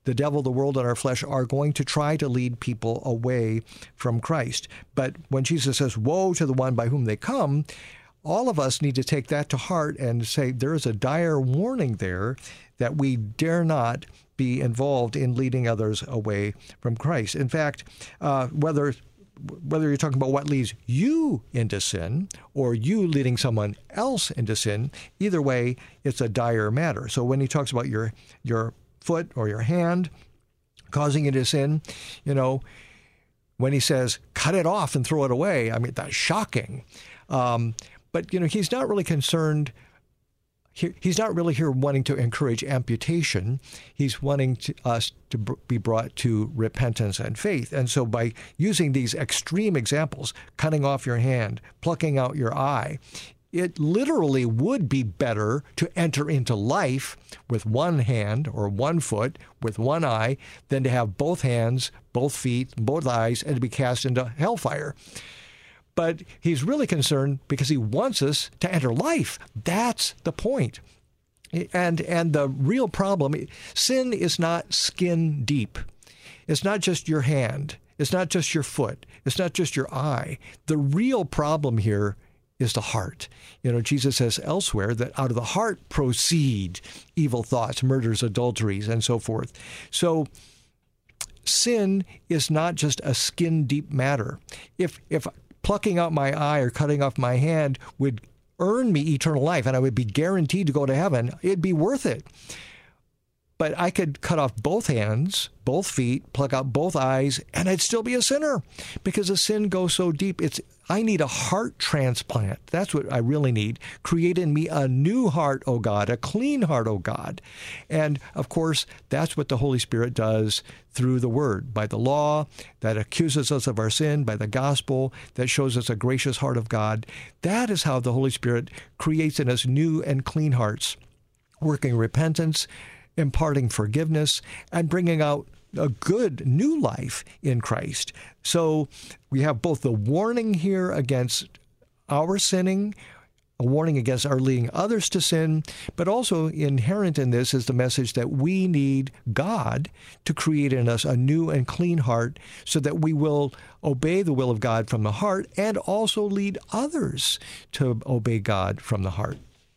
the devil, the world, and our flesh are going to try to lead people away from Christ. But when Jesus says, woe to the one by whom they come, all of us need to take that to heart and say there is a dire warning there that we dare not be involved in leading others away from Christ. In fact, uh, whether whether you're talking about what leads you into sin or you leading someone else into sin, either way, it's a dire matter. So when he talks about your your foot or your hand causing you to sin, you know, when he says, cut it off and throw it away, I mean, that's shocking. Um, but, you know, he's not really concerned. He, he's not really here wanting to encourage amputation. He's wanting to, us to br- be brought to repentance and faith. And so by using these extreme examples, cutting off your hand, plucking out your eye, it literally would be better to enter into life with one hand or one foot, with one eye, than to have both hands, both feet, both eyes, and to be cast into hellfire. But he's really concerned because he wants us to enter life. That's the point. And and the real problem, sin is not skin deep. It's not just your hand. It's not just your foot. It's not just your eye. The real problem here is the heart. You know, Jesus says elsewhere that out of the heart proceed evil thoughts, murders, adulteries, and so forth. So sin is not just a skin deep matter. If if plucking out my eye or cutting off my hand would earn me eternal life and I would be guaranteed to go to heaven, it'd be worth it. But I could cut off both hands, both feet, pluck out both eyes, and I'd still be a sinner because the sin goes so deep. It's I need a heart transplant. That's what I really need. Create in me a new heart, O God, a clean heart, O God. And, of course, that's what the Holy Spirit does through the Word, by the law that accuses us of our sin, by the gospel that shows us a gracious heart of God. That is how the Holy Spirit creates in us new and clean hearts, working repentance, imparting forgiveness, and bringing out a good new life in Christ. So we have both the warning here against our sinning, a warning against our leading others to sin, but also inherent in this is the message that we need God to create in us a new and clean heart so that we will obey the will of God from the heart and also lead others to obey God from the heart.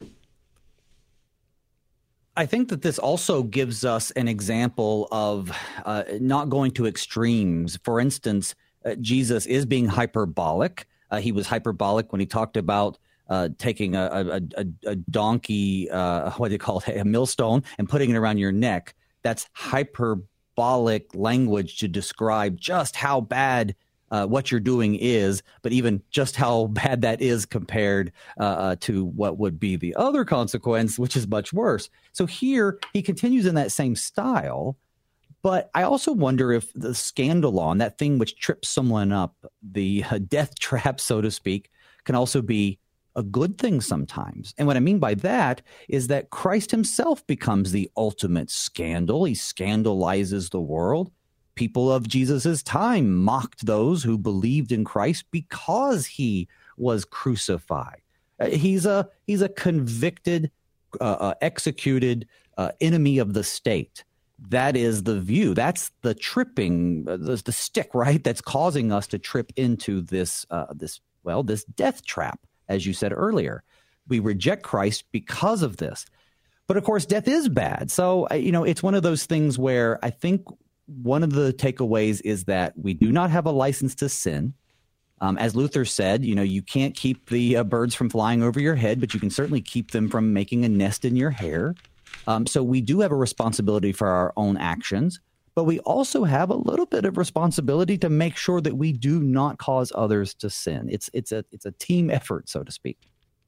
I think that this also gives us an example of uh, not going to extremes. For instance, uh, Jesus is being hyperbolic. Uh, he was hyperbolic when he talked about uh, taking a, a, a, a donkey, uh, what do you call it, a millstone, and putting it around your neck. That's hyperbolic language to describe just how bad Uh, what you're doing is, but even just how bad that is compared uh, uh, to what would be the other consequence, which is much worse. So here he continues in that same style, but I also wonder if the scandalon, that thing which trips someone up, the uh, death trap, so to speak, can also be a good thing sometimes. And what I mean by that is that Christ himself becomes the ultimate scandal. He scandalizes the world. People of Jesus' time mocked those who believed in Christ because he was crucified. Uh, he's a he's a convicted, uh, uh, executed uh, enemy of the state. That is the view. That's the tripping, uh, the, the stick, right? That's causing us to trip into this uh, this well, this death trap, as you said earlier. We reject Christ because of this. But of course, death is bad. So you know, it's one of those things where I think one of the takeaways is that we do not have a license to sin. Um, as Luther said, you know, you can't keep the uh, birds from flying over your head, but you can certainly keep them from making a nest in your hair. Um, so we do have a responsibility for our own actions, but we also have a little bit of responsibility to make sure that we do not cause others to sin. It's it's a it's a team effort, so to speak.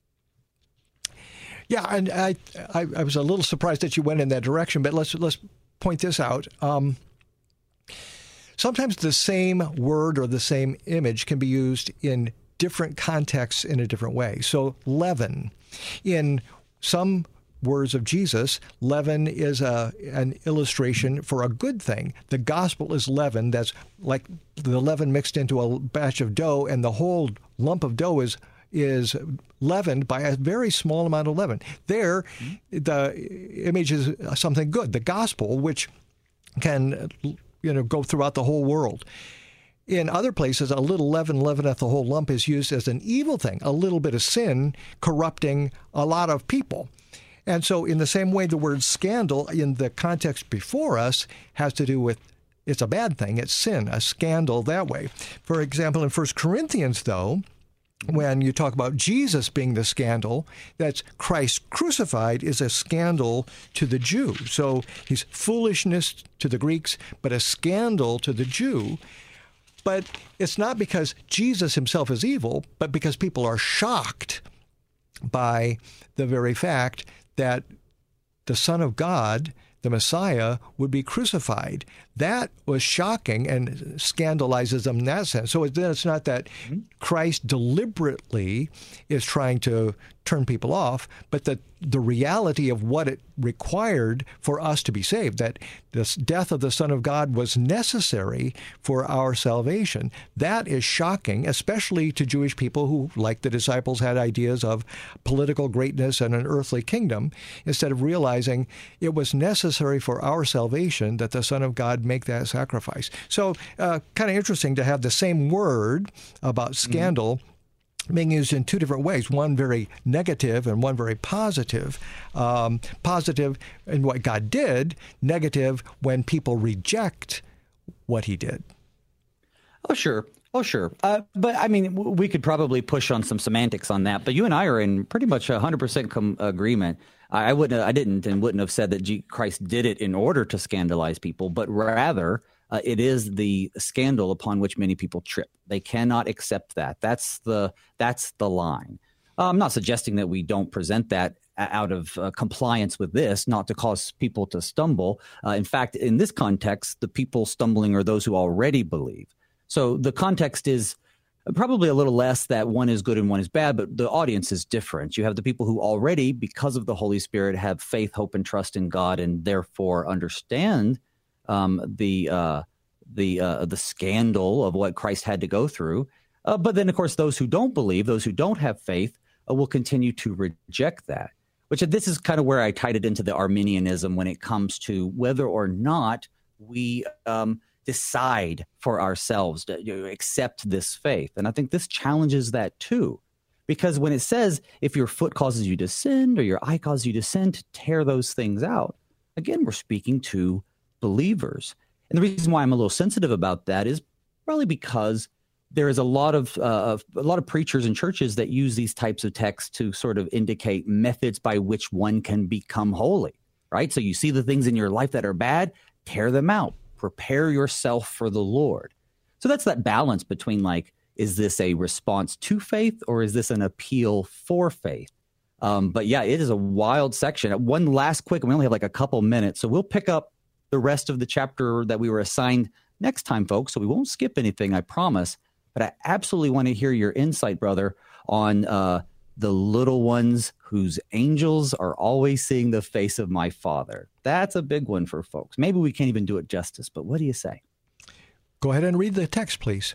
Yeah, and I I, I was a little surprised that you went in that direction, but let's let's point this out. Um, Sometimes the same word or the same image can be used in different contexts in a different way. So leaven. In some words of Jesus, leaven is a an illustration for a good thing. The gospel is leaven. That's like the leaven mixed into a batch of dough, and the whole lump of dough is is leavened by a very small amount of leaven. There, the image is something good. The gospel, which can, you know, go throughout the whole world. In other places, a little leaven leaveneth the whole lump is used as an evil thing, a little bit of sin corrupting a lot of people. And so in the same way, the word scandal in the context before us has to do with, it's a bad thing, it's sin, a scandal that way. For example, in First Corinthians, though, when you talk about Jesus being the scandal, that's Christ crucified is a scandal to the Jew. So he's foolishness to the Greeks, but a scandal to the Jew. But it's not because Jesus himself is evil, but because people are shocked by the very fact that the Son of God, the Messiah, would be crucified. That was shocking and scandalizes them in that sense. So it's not that Christ deliberately is trying to turn people off, but that the reality of what it required for us to be saved, that the death of the Son of God was necessary for our salvation. That is shocking, especially to Jewish people who, like the disciples, had ideas of political greatness and an earthly kingdom, instead of realizing it was necessary for our salvation that the Son of God make that sacrifice. So uh, kind of interesting to have the same word about scandal mm-hmm. being used in two different ways, one very negative and one very positive. Um, positive in what God did, negative when people reject what he did. Oh, sure. Oh, sure. Uh, but I mean, we could probably push on some semantics on that, but you and I are in pretty much one hundred percent com- agreement. I wouldn't, I didn't and wouldn't have said that G- Christ did it in order to scandalize people, but rather uh, it is the scandal upon which many people trip. They cannot accept that. That's the that's the line. Uh, I'm not suggesting that we don't present that out of uh, compliance with this, not to cause people to stumble. Uh, in fact, in this context, the people stumbling are those who already believe. So the context is probably a little less that one is good and one is bad, but the audience is different. You have the people who already, because of the Holy Spirit, have faith, hope, and trust in God, and therefore understand um, the uh, the uh, the scandal of what Christ had to go through. Uh, but then, of course, those who don't believe, those who don't have faith, uh, will continue to reject that. Which this is kind of where I tied it into the Arminianism when it comes to whether or not we um, decide for ourselves to you know, accept this faith. And I think this challenges that too, because when it says if your foot causes you to sin or your eye causes you to sin, to tear those things out, again, we're speaking to believers. And the reason why I'm a little sensitive about that is probably because there is a lot of uh, a lot of preachers and churches that use these types of texts to sort of indicate methods by which one can become holy, right? So you see the things in your life that are bad, tear them out. Prepare yourself for the Lord. So that's that balance between like, is this a response to faith or is this an appeal for faith? Um, but yeah, it is a wild section. One last quick, we only have like a couple minutes, so we'll pick up the rest of the chapter that we were assigned next time, folks. So we won't skip anything, I promise. But I absolutely want to hear your insight, brother, on uh, the little ones whose angels are always seeing the face of my Father. That's a big one for folks. Maybe we can't even do it justice, but what do you say? Go ahead and read the text, please.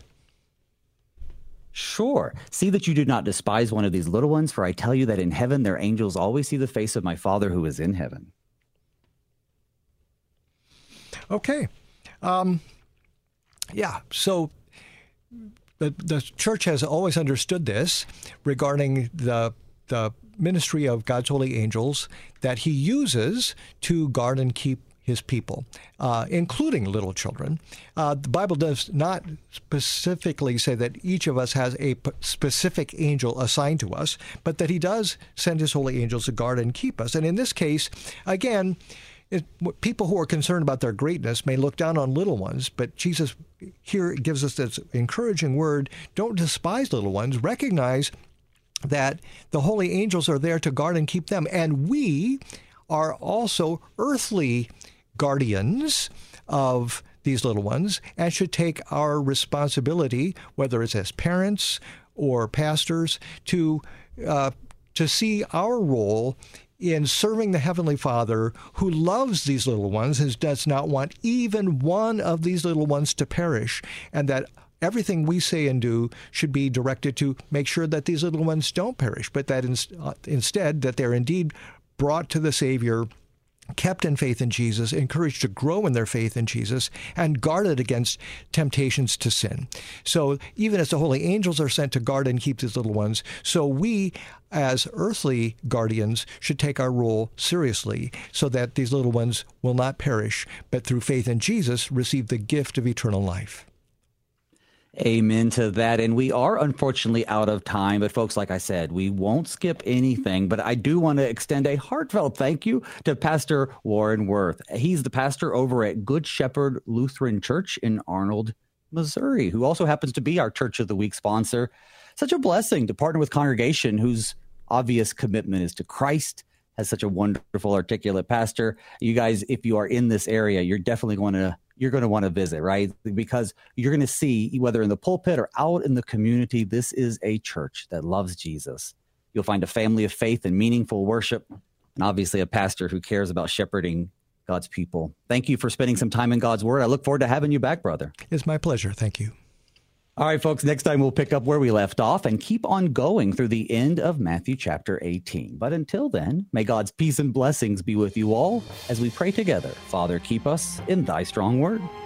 Sure. See that you do not despise one of these little ones, for I tell you that in heaven their angels always see the face of my Father who is in heaven. Okay. Um, yeah, so the, the church has always understood this regarding the the ministry of God's holy angels that he uses to guard and keep his people, uh, including little children. Uh, the Bible does not specifically say that each of us has a p- specific angel assigned to us, but that he does send his holy angels to guard and keep us. And in this case, again, it, people who are concerned about their greatness may look down on little ones, but Jesus here gives us this encouraging word: don't despise little ones. Recognize that the holy angels are there to guard and keep them, and we are also earthly guardians of these little ones and should take our responsibility, whether it's as parents or pastors, to uh, to see our role in serving the Heavenly Father who loves these little ones and does not want even one of these little ones to perish, and that everything we say and do should be directed to make sure that these little ones don't perish, but that in, uh, instead that they're indeed brought to the Savior kept in faith in Jesus, encouraged to grow in their faith in Jesus, and guarded against temptations to sin. So even as the holy angels are sent to guard and keep these little ones, so we as earthly guardians should take our role seriously so that these little ones will not perish, but through faith in Jesus receive the gift of eternal life. Amen to that. And we are unfortunately out of time. But folks, like I said, we won't skip anything. But I do want to extend a heartfelt thank you to Pastor Warren Wirth. He's the pastor over at Good Shepherd Lutheran Church in Arnold, Missouri, who also happens to be our Church of the Week sponsor. Such a blessing to partner with a congregation whose obvious commitment is to Christ, has such a wonderful, articulate pastor. You guys, if you are in this area, you're definitely going to you're going to want to visit, right? Because you're going to see, whether in the pulpit or out in the community, this is a church that loves Jesus. You'll find a family of faith and meaningful worship, and obviously a pastor who cares about shepherding God's people. Thank you for spending some time in God's Word. I look forward to having you back, brother. It's my pleasure. Thank you. All right, folks, next time we'll pick up where we left off and keep on going through the end of Matthew chapter eighteen. But until then, may God's peace and blessings be with you all as we pray together. Father, keep us in thy strong word.